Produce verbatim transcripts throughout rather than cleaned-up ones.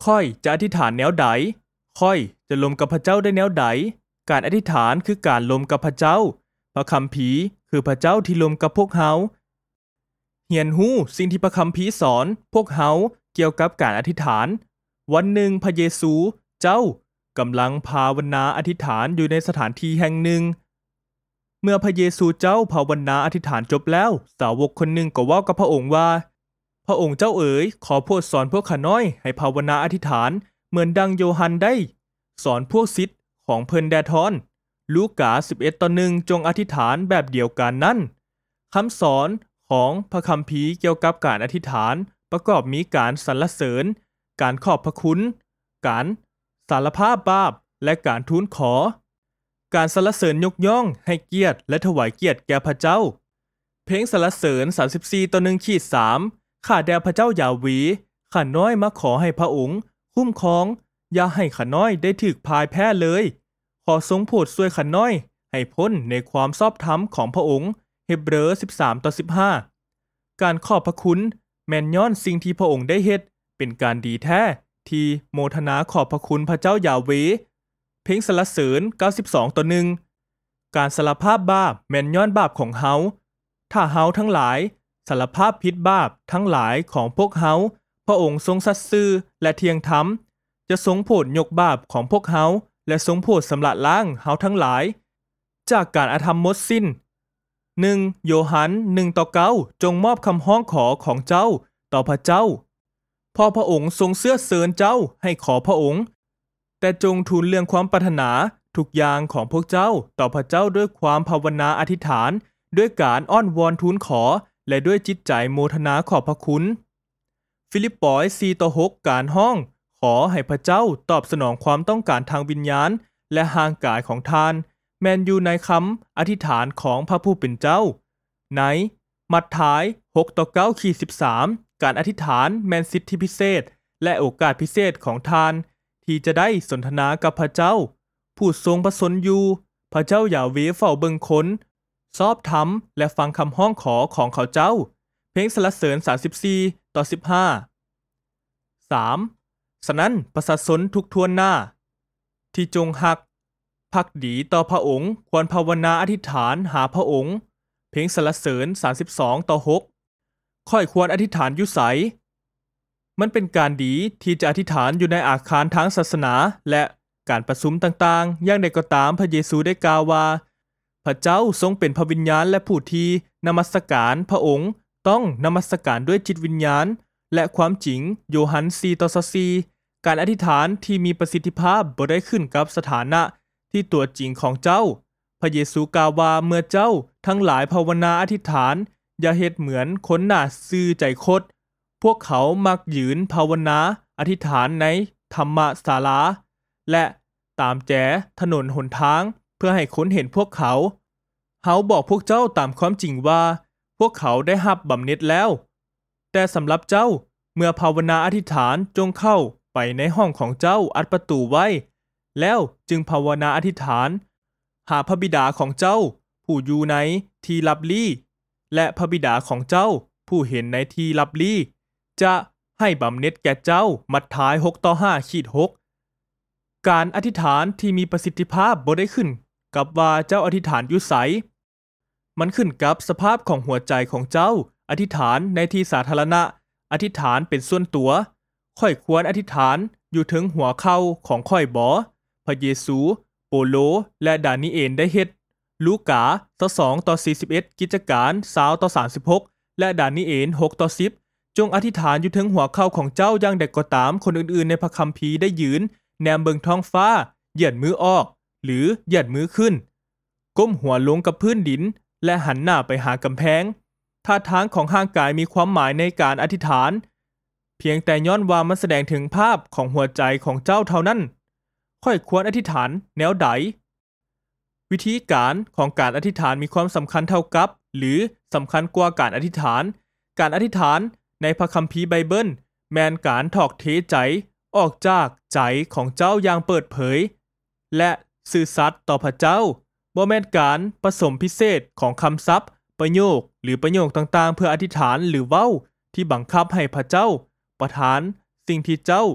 ค่อยจะอธิษฐานแนวใดค่อยจะลมกับพระเจ้าได้แนวใดการอธิษฐานคือการลมกับพระเจ้าพระคัมภีร์คือพระเจ้าที่ลมกับพวกเฮาเรียนรู้สิ่งที่พระคัมภีร์สอนพวกเฮาเกี่ยวกับการอธิษฐานวันหนึ่งพระเยซูเจ้ากำลังภาวนาอธิษฐานอยู่ในสถานที่แห่งหนึ่งเมื่อพระเยซูเจ้าภาวนาอธิษฐานจบแล้วสาวกคนหนึ่งก็เว้ากับพระองค์ว่าพระองค์เจ้าเอ๋ยขอโปรดสอนพวกข้าน้อยให้ภาวนาอธิษฐานเหมือนดังโยฮันได้สอนพวกศิษย์ของเพิ่นแดทอนลูกาสิบเอ็ดต่อหนึ่งจงอธิษฐานแบบเดียวกันนั้นคำสอนของพระคัมภีร์เกี่ยวกับการอธิษฐานประกอบมีการสรรเสริญการขอบพระคุณการสารภาพบาปและการทูลขอการสรรเสริญยกย่องให้เกียรติและถวายเกียรติแก่พระเจ้าเพลงสรรเสริญสามสิบสี่ต่อหนึ่ง สามข้าแด่พระเจ้ายาเวห์ข้าน้อยมาขอให้พระองค์คุ้มครองอย่าให้ข้าน้อยได้ถูกพ่ายแพ้เลยขอทรงโปรดช่วยข้าน้อยให้พ้นในความชอบธรรมของพระองค์เฮบเรอสิบสามต่อสิบห้าการขอบพระคุณแม่นย้อนสิ่งที่พระองค์ได้เฮ็ดเป็นการดีแท้ที่โมทนาขอบพระคุณพระเจ้ายาเวห์เพลงสรรเสริญเก้าสิบสองต่อหนึ่งการสารภาพบาปแม่นย้อนบาปของเฮาถ้าเฮาทั้งหลายสารภาพผิดบาปทั้งหลายของพวกเฮาพระองค์ทรงสัตย์ซื่อและเที่ยงธรรมจะทรงโปรดยกบาปของพวกเฮาและทรงโปรดสำระล้างเฮาทั้งหลายจากการอธรรมหมดสิ้นหนึ่งโยฮันหนึ่งต่อเก้าจงมอบคำฮ้องขอของเจ้าต่อพระเจ้าพอพระองค์ทรงเสื้อเสริญเจ้าให้ขอพระองค์แต่จงทูลเรื่องความปรารถนาทุกอย่างของพวกเจ้าต่อพระเจ้าด้วยความภาวนาอธิษฐานด้วยการอ้อนวอนทูลขอและด้วยจิตใจโมทนาขอบพระคุณฟิลิปปอยสี่ต่อหกการห้องขอให้พระเจ้าตอบสนองความต้องการทางวิญญาณและห่างกายของทานแมนอยู่ในคำอธิษฐานของพระผู้เป็นเจ้าในมัทธิวหกต่อเก้า สิบสามการอธิษฐานแมนสิทธิพิเศษและโอกาสพิเศษของทานที่จะได้สนทนากับพระเจ้าผู้ทรงประสนอยู่พระเจ้าอย่าเวเฝ้าเบิ่งคนชอบธรรมและฟังคำห้องขอของเขาเจ้าเพลงสรรเสริญสามสิบสี่ต่อสิบห้า สามฉะนั้นประชาชนทุกทวนหน้าที่จงหักภักดีต่อพระองค์ควรภาวนาอธิษฐานหาพระองค์เพลงสรรเสริญสามสิบสองต่อหกค่อยควรอธิษฐานอยู่ไสมันเป็นการดีที่จะอธิษฐานอยู่ในอาคารทางศาสนาและการประชุมต่างๆอย่างใดก็ตามพระเยซูได้กล่าวว่าพระเจ้าทรงเป็นพระวิญญาณและผู้ที่นมัสการพระองค์ต้องนมัสการด้วยจิตวิญญาณและความจริงโยฮันสี่ต่อสี่การอธิษฐานที่มีประสิทธิภาพบ่ได้ขึ้นกับสถานะที่ตัวจริงของเจ้าพระเยซูกล่าวว่าเมื่อเจ้าทั้งหลายภาวนาอธิษฐานอย่าเฮ็ดเหมือนคนหน้าซื่อใจคดพวกเขามักยืนภาวนาอธิษฐานในธรรมศาลาและตามแจถนนหนทางเพื่อให้คนเห็นพวกเขาเฮาบอกพวกเจ้าตามความจริงว่าพวกเขาได้รับบำเหน็จแล้วแต่สำหรับเจ้าเมื่อภาวนาอธิษฐานจงเข้าไปในห้องของเจ้าอัดประตูไว้แล้วจึงภาวนาอธิษฐานหาพระบิดาของเจ้าผู้อยู่ในที่ลับลี้และพระบิดาของเจ้าผู้เห็นในที่ลับลี้จะให้บำเหน็จแก่เจ้ามัทธิวหกต่อห้า หกการอธิษฐานที่มีประสิทธิภาพบ่ได้ขึ้นกับว่าเจ้าอธิษฐานอยู่ไสมันขึ้นกับสภาพของหัวใจของเจ้าอธิษฐานในที่สาธารณะอธิษฐานเป็นส่วนตัวค่อยควรอธิษฐานอยู่ถึงหัวเข่าของค่อยบ่พระเยซูโปโลและดานิเอลได้เฮ็ดลูกาสองต่อสี่สิบเอ็ดกิจการยี่สิบต่อสามสิบหกและดานิเอลหกต่อสิบจงอธิษฐานอยู่ถึงหัวเข่าของเจ้าอย่างใดก็ตามคนอื่นๆในพระคัมภีร์ได้ยืนแนมเบิงท้องฟ้าเหยียดมือออกหรือเหยียดมือขึ้นก้มหัวลงกับพื้นดินและหันหน้าไปหากำแพงท่าทางของร่างกายมีความหมายในการอธิษฐานเพียงแต่ย้อนว่ามันแสดงถึงภาพของหัวใจของเจ้าเท่านั้นค่อยควรอธิษฐานแนวใดวิธีการของการอธิษฐานมีความสำคัญเท่ากับหรือสำคัญกว่าการอธิษฐานการอธิษฐานในพระคัมภีร์ไบเบิลแมนการถอกเทใจออกจากใจของเจ้าอย่างเปิดเผยและสื่อสัตย์ต่อพระเจ้าบ่แม่นการผสมพิเศษของคำศัพท์ประโยคหรือประโยคต่างๆเพื่ออธิษฐานหรือเว้าที่บังคับให้พระเจ้าประทานสิ่งที่เจ้าข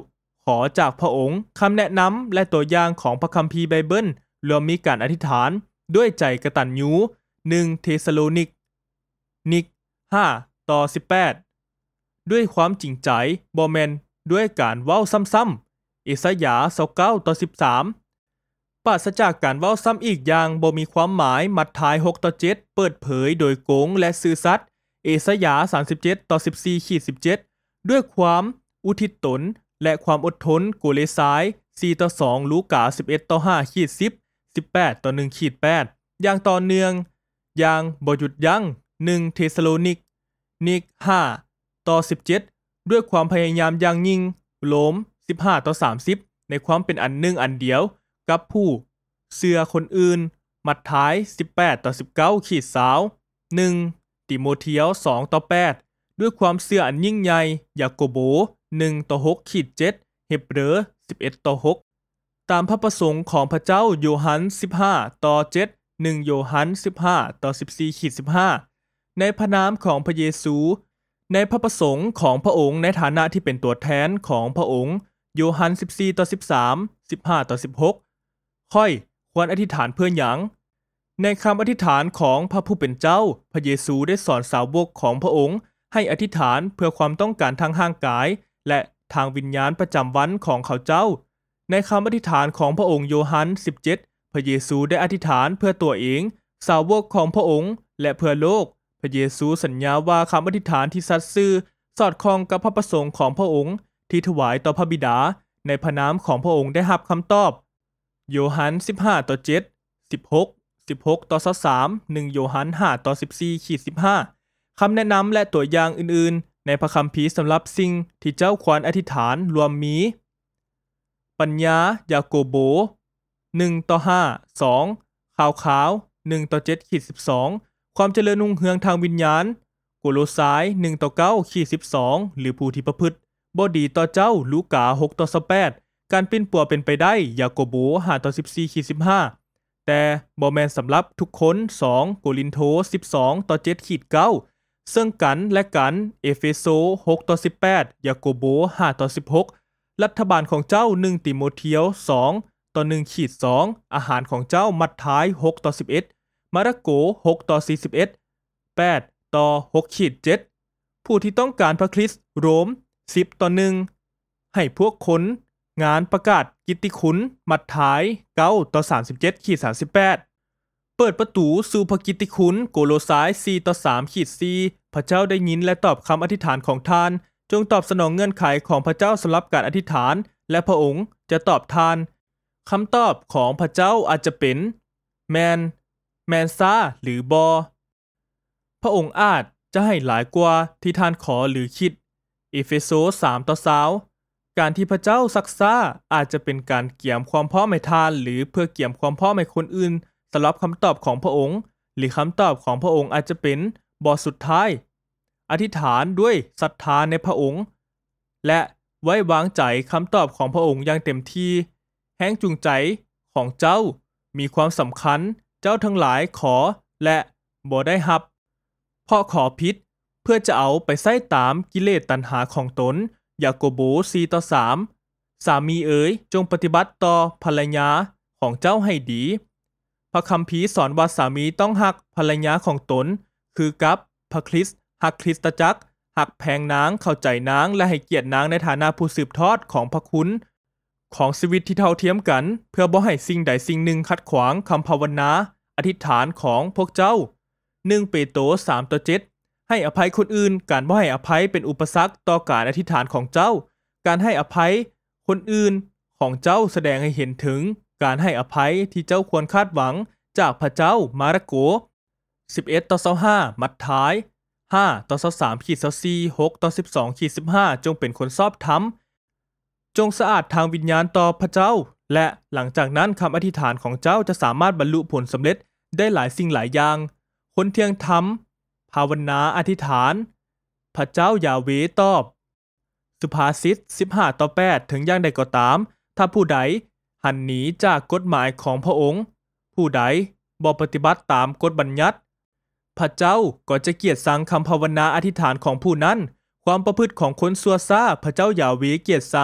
อจากพระองค์คำแนะนำและตัวอย่างของพระคัมภีร์ไบเบิลรวมมีการอธิษฐานด้วยใจกตัญญูหนึ่งเทสโลนิกนิกห้าต่อสิบแปดด้วยความจริงใจบ่แม่นด้วยการเว้าซ้ำๆเอสายาห์ยี่สิบเก้าต่อสิบสามปราศจากการเว้าซ้ำอีกอย่างบ่มีความหมายมัทธิวหกต่อเจ็ดเปิดเผยโดยโกงและซื่อสัตย์เอสายาห์สามสิบเจ็ดต่อสิบสี่ สิบเจ็ดด้วยความอุทิศตนและความอดทนโกเลสายสี่ต่อสองลูกาสิบเอ็ดต่อห้า สิบ สิบแปดต่อหนึ่ง แปดอย่างต่อเนื่องอย่างบ่หยุดยั้งหนึ่งเทสโลนิกนิกห้าต่อสิบเจ็ดด้วยความพยายามอย่างยิ่งโรมสิบห้าต่อสามสิบในความเป็นอันหนึ่งอันเดียวกับผู้เชื่อคนอื่นมัทธิวสิบแปดต่อสิบเก้า ยี่สิบ หนึ่งติโมเธียวสองต่อแปดด้วยความเชื่ออันยิ่งใหญ่ยาโกโบหนึ่งต่อหก เจ็ดเฮบเรอสิบเอ็ดต่อหกตามพระประสงค์ของพระเจ้าโยฮันสิบห้าต่อเจ็ด หนึ่งโยฮันสิบห้าต่อสิบสี่ สิบห้าในพระนามของพระเยซูในพระประสงค์ของพระองค์ในฐานะที่เป็นตัวแทนของพระองค์โยฮันสิบสี่ต่อสิบสาม สิบห้าต่อสิบหกค่อยควรอธิษฐานเพื่อหยังในคำอธิษฐานของพระผู้เป็นเจ้าพระเยซูได้สอนสาวกของพระองค์ให้อธิษฐานเพื่อความต้องการทางร่างกายและทางวิญญาณประจำวันของเขาเจ้าในคำอธิษฐานของพระองค์โยฮันสิบเจ็ดพระเยซูได้อธิษฐานเพื่อตัวเองสาวกของพระองค์และเพื่อโลกพระเยซูสัญญาว่าคำอธิษฐานที่สัตย์ซื่อสอดคล้องกับพระประสงค์ของพระองค์ที่ถวายต่อพระบิดาในพระนามของพระองค์ได้รับคำตอบโยฮันสิบห้าต่อเจ็ด สิบหก สิบหกต่อยี่สิบสาม หนึ่งโยฮันห้าต่อสิบสี่ สิบห้าคำแนะนำและตัวอย่างอื่นๆในพระคัมภีร์สำหรับสิ่งที่เจ้าควรอธิษฐานรวมมีปัญญายาโกโบหนึ่งต่อห้า สองข่าวขาวหนึ่งต่อเจ็ด สิบสองความเจริญรุ่งเรืองทางวิญญาณโกโลสายหนึ่งต่อเก้า สิบสองหรือผู้ที่ประพฤติบ่ดีต่อเจ้าลูกาหกต่อยี่สิบแปดการปิ้นปัวเป็นไปได้ยาโกโบห้าต่อสิบสี่ สิบห้าแต่บ่แม่นสำหรับทุกคนสองโกรินโทสิบสองต่อเจ็ด เก้าซึ่งกันและกันเอเฟโซหกต่อสิบแปดยาโกโบห้าต่อสิบหกรัฐบาลของเจ้าหนึ่งติโมเธียวสองต่อหนึ่ง สองอาหารของเจ้ามัทธิวหกต่อสิบเอ็ดมาระโกหกต่อสี่สิบเอ็ด แปดต่อหก เจ็ดผู้ที่ต้องการพระคริสต์โรมสิบต่อหนึ่งให้พวกคนงานประกาศกิตติคุณมัทธิวเก้าต่อสามสิบเจ็ด สามสิบแปดเปิดประตูสู่พระกิตติคุณโกโลสายสี่ต่อสาม สี่พระเจ้าได้ยินและตอบคำอธิษฐานของท่านจงตอบสนองเงื่อนไขของพระเจ้าสำหรับการอธิษฐานและพระองค์จะตอบท่านคำตอบของพระเจ้าอาจจะเป็นแมนแมนซาหรือบอพระองค์อาจจะให้หลายกว่าที่ท่านขอหรือคิดเอเฟโซสามต่อยี่สิบการที่พระเจ้าซักซ่าอาจจะเป็นการเกี่ยมความพร้อมให้ทานหรือเพื่อเกี่ยมความพร้อมให้คนอื่นสำหรับคำตอบของพระองค์หรือคำตอบของพระองค์อาจจะเป็นบทสุดท้ายอธิษฐานด้วยศรัทธาในพระองค์และไว้วางใจคำตอบของพระองค์อย่างเต็มที่แห้งจูงใจของเจ้ามีความสำคัญเจ้าทั้งหลายขอและบ่ได้รับเพราะขอผิดเพื่อจะเอาไปใส่ตามกิเลสตัณหาของตนยาโกโบสี่ต่อสามสามีเอ๋ยจงปฏิบัติต่อภรรยาของเจ้าให้ดีพระคัมภีร์สอนว่าสามีต้องหักภรรยาของตนคือกับพระคริสต์หักคริสตจักรหักแพงนางเข้าใจนางและให้เกียรตินางในฐานะผู้สืบทอดของพระคุณของชีวิตที่เท่าเทียมกันเพื่อบ่ให้สิ่งใดสิ่งหนึ่งขัดขวางคำภาวนาอธิษฐานของพวกเจ้าหนึ่งเปโตรสามต่อเจ็ดให้อภัยคนอื่นการบ่ให้อภัยเป็นอุปสรรคต่อการอธิษฐานของเจ้าการให้อภัยคนอื่นของเจ้าแสดงให้เห็นถึงการให้อภัยที่เจ้าควรคาดหวังจากพระเจ้ามาระโกสิบเอ็ดต่อยี่สิบห้ามัทธิวห้าต่อยี่สิบสาม ยี่สิบสี่ หกต่อสิบสอง สิบห้าจงเป็นคนชอบธรรมจงสะอาดทางวิญญาณต่อพระเจ้าและหลังจากนั้นคำอธิษฐานของเจ้าจะสามารถบรรลุผลสำเร็จได้หลายสิ่งหลายอย่างคนเที่ยงธรรมภาวนาอธิษฐานพระเจ้ายาเวตอบสุภาษิตสิบห้าต่อแปดถึงอย่างใดก็ตามถ้าผู้ใดหันหนีจากกฎหมายของพระองค์ผู้ใดบ่ปฏิบัติตามกฎบัญญัติพระเจ้าก็จะเกลียดชังคำภาวนาอธิษฐานของผู้นั้นความประพฤติของคนซัวซ่าพระเจ้ายาเวเกลียดชัง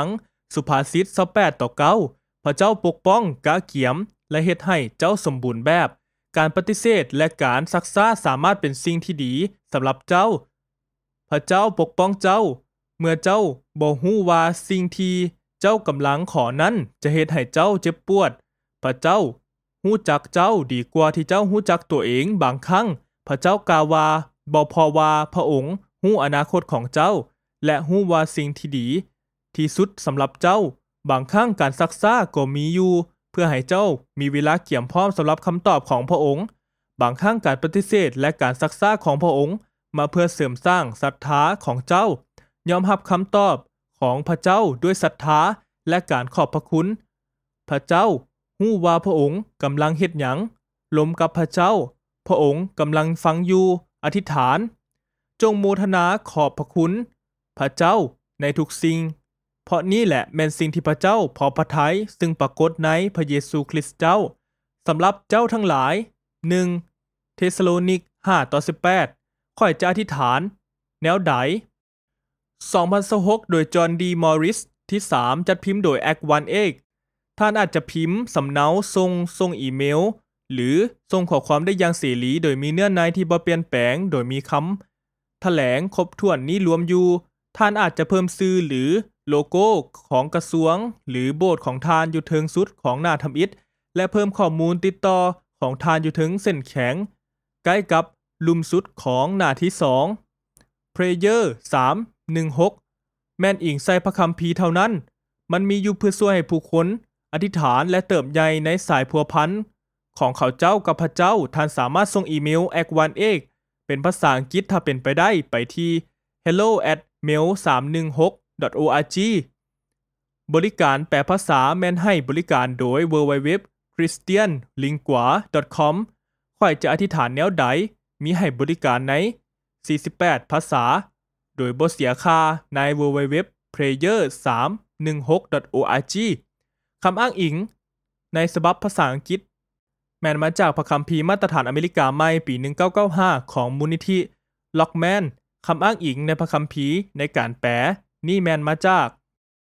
สุภาษิตยี่สิบแปดต่อเก้าพระเจ้าปกป้องกะเกียมและเฮ็ดให้เจ้าสมบูรณ์แบบการปฏิเสธและการซักซ้าสามารถเป็นสิ่งที่ดีสำหรับเจ้าพระเจ้าปกป้องเจ้าเมื่อเจ้าบ่ฮู้ว่าสิ่งที่เจ้ากำลังขอนั้นจะเฮ็ดให้เจ้าเจ็บปวดพระเจ้าฮู้จักเจ้าดีกว่าที่เจ้าฮู้จักตัวเองบางครั้งพระเจ้ากล่าวว่าบ่พอว่าพระองค์ฮู้อนาคตของเจ้าและฮู้ว่าสิ่งที่ดีที่สุดสำหรับเจ้าบางครั้งการซักซ้าก็มีอยู่เพื่อให้เจ้ามีเวลาเกี่ยมพร้อมสำหรับคำตอบของพระองค์บางครั้งการปฏิเสธและการซักซ้าของพระองค์มาเพื่อเสริมสร้างศรัทธาของเจ้ายอมรับคำตอบของพระเจ้าด้วยศรัทธาและการขอบพระคุณพระเจ้าฮู้ว่าพระองค์กำลังเฮ็ดหยังลมกับพระเจ้าพระองค์กำลังฟังอยู่อธิษฐานจงโมทนาขอบพระคุณพระเจ้าในทุกสิ่งเพราะนี่แหละแม่นสิ่งที่พระเจ้าพอพระทัยซึ่งปรากฏในพระเยซูคริสต์เจ้าสำหรับเจ้าทั้งหลายหนึ่งเทสโลนิกห้าต่อสิบแปดข้อยจะอธิษฐานแนวใดสองพันยี่สิบหกโดยจอห์นดีมอริสที่สามจัดพิมพ์โดย Act วัน เอ ท่านอาจจะพิมพ์สำเนาส่งส่งอีเมลหรือส่งข้อความได้อย่างเสรีโดยมีเนื้อในที่บ่เปลี่ยนแปลงโดยมีคำแถลงครบถ้วนนี้รวมอยู่ท่านอาจจะเพิ่มชื่อหรือโลโก้ของกระทรวงหรือโบสถ์ของทานอยู่เทิงสุดของหน้าทำอิฐและเพิ่มข้อมูลติดต่อของทานอยู่ถึงเส้นแข็งใกล้กับลุมสุดของหน้าที่สอง Prayer สาม หนึ่ง หกแม่นอิงใส่พระคัมภีร์เท่านั้นมันมีอยู่เพื่อช่วยให้ผู้คนอธิษฐานและเติบใหญ่ในสายพัวพันของเขาเจ้ากับพระเจ้าท่านสามารถส่งอีเมล แอค วัน เอ เป็นภาษาอังกฤษถ้าเป็นไปได้ไปที่ hello at mail สามหนึ่งหก ดอท โอ อาร์ จี บริการแปลภาษาแม่นให้บริการโดย ดับเบิลยู ดับเบิลยู ดับเบิลยู ดอท คริสเตียนลิงกัว ดอท คอม ข้อยจะอธิษฐานแนวใดมีให้บริการในสี่สิบแปดภาษาโดยบ่เสียค่าใน ดับเบิลยู ดับเบิลยู ดับเบิลยู ดอท เพลเยอร์ สามหนึ่งหก ดอท โอ อาร์ จี คำอ้างอิงในฉบับภาษาอังกฤษแม่นมาจากพระคัมภีร์มาตรฐานอเมริกาใหม่ปีหนึ่งพันเก้าร้อยเก้าสิบห้าของมูลนิธิล็อกแมนคำอ้างอิงในพระคัมภีร์ในการแปลนี่แม่นมาจาก